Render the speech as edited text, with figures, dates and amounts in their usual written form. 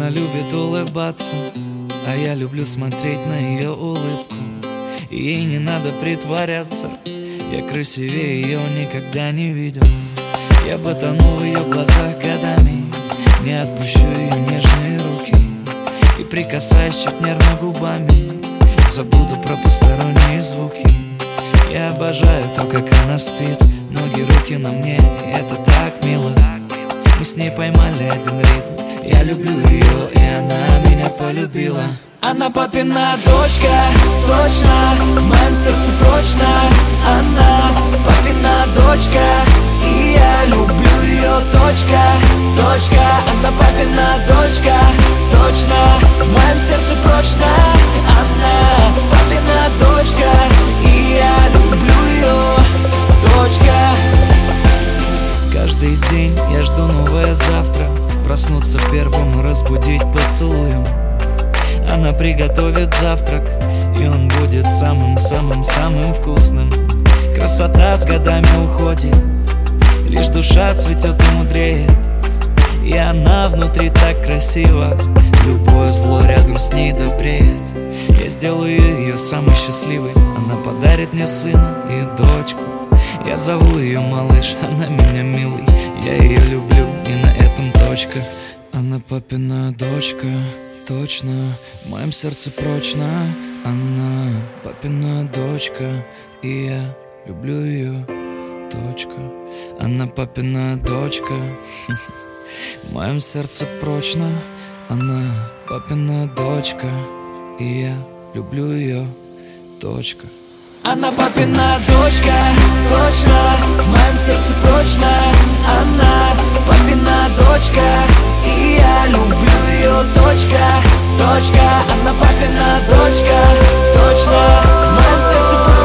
Она любит улыбаться, а я люблю смотреть на ее улыбку. Ей не надо притворяться, я красивее ее никогда не видел. Я бы тонул в ее глазах годами, не отпущу ее нежные руки. И прикасаясь чуть нервно губами, забуду про посторонние звуки. Я обожаю то, как она спит, ноги, руки на мне, это так мило. Мы с ней поймали один ритм, я люблю ее, и она меня полюбила. Она папина дочка, точно, в моем сердце прочно. Она папина дочка, и я люблю ее, точка, точка. Она папина дочка, точно, в моем сердце прочно. Она папина дочка, и я люблю ее, точка. Каждый день я жду новое завтра, проснуться первым и разбудить поцелуем. Она приготовит завтрак, и он будет самым-самым-самым вкусным. Красота с годами уходит, лишь душа цветет и мудреет. И она внутри так красива, любое зло рядом с ней добреет. Я сделаю ее самой счастливой, она подарит мне сына и дочку. Я зову ее малыш, она меня милый, я ее люблю, и на этом точка. Она папина дочка, точно, в моем сердце прочно. Она папина дочка, и я люблю ее, точка. Она папина дочка, в моем сердце прочно. Она папина дочка, и я люблю ее, точка. Она папина дочка, точно, в моем сердце прочно. Она папина дочка, и я люблю ее, точка, точка. Она папина дочка, точно, в моем сердце прочно.